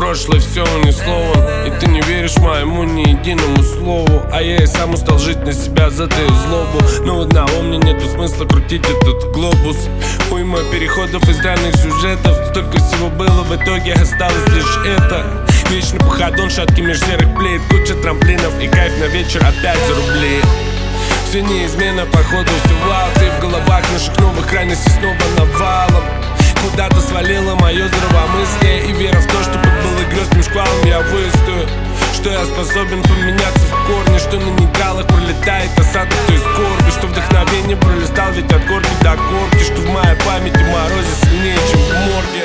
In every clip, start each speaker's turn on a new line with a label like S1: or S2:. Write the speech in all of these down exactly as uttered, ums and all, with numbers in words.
S1: прошлое все унесло, и ты не веришь моему ни единому слову. А я и сам устал жить на себя за твою злобу. Но одного мне нету смысла крутить этот глобус. Уйма переходов из данных сюжетов. Столько всего было, в итоге осталось лишь это. Вечный походон, шатки меж серых плит, куча трамплинов и кайф на вечер опять за рубли. Все неизменно, походу все вау. Ты в головах наших новых крайностей снова навалом. Куда-то свалило мое здравомыслие и вера в то, что под былым шквалом я выстою. Что я способен поменяться в корне, что на нейтралах пролетает осадок той скорби, что вдохновение пролистал ведь от горки до горки, что в моей памяти морозе сильнее, чем в морге.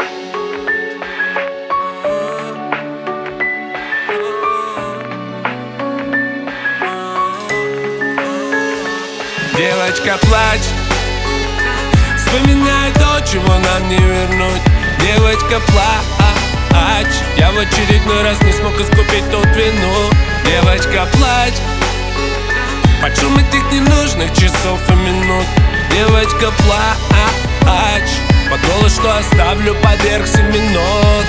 S1: Девочка, плачь, вспоминай то, чего нам не вернуть. Девочка, плачь, я в очередной раз не смог искупить тот вину. Девочка, плачь, под шум этих ненужных часов и минут. Девочка, плачь, под голос, что оставлю поверх семинот.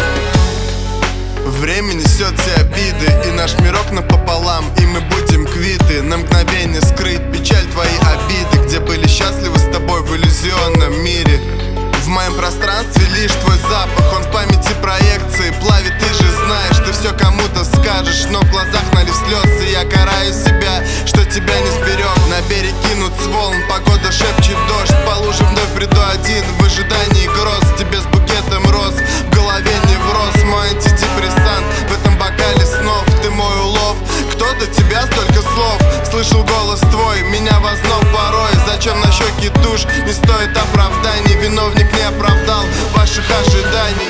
S2: Время несет все обиды, и наш мирок напополам, и мы будем квиты. На мгновение скрыть печаль твоей обиды, где были счастливы с тобой в иллюзионном мире. В моем пространстве лишь твой запах, он в памяти проекции плавит, ты же знаешь, ты все кому-то скажешь, но в глазах налив слез, и я караю себя, что тебя не сберег. На берег кинут с волн, погода шепчет дождь, по луже вновь приду один в ожидании гроз. Тебе с букетом роз в голове не врос мой антидепрессант, в этом бокале снов ты мой улов. Кто до тебя столько слов? Слышал голос твой, меня вознов порой. Зачем на щеки тушь? Не стоит оправданий, виновник не оправдал ваших ожиданий.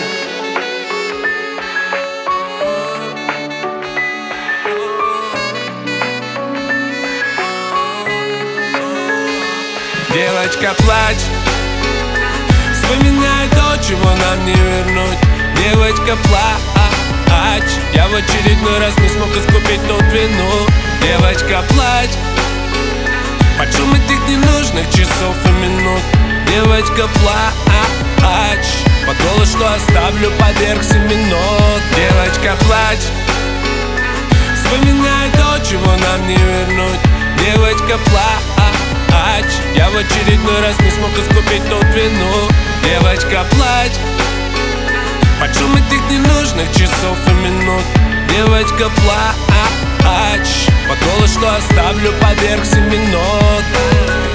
S1: Девочка, плачь, вспоминай то, чего нам не вернуть. Девочка, плачь, я в очередной раз не смог искупить тот вину. Девочка, плачь, под шум этих ненужных часов и минут. Девочка, плачь, под голос, что оставлю поверх семинот. Девочка, плачь, вспоминай то, чего нам не вернуть. Девочка, плачь, я в очередной раз не смог искупить тот вину. Девочка, плачь, под шум этих ненужных часов и минут. Девочка, плачь, под голос, что оставлю поверх семинот.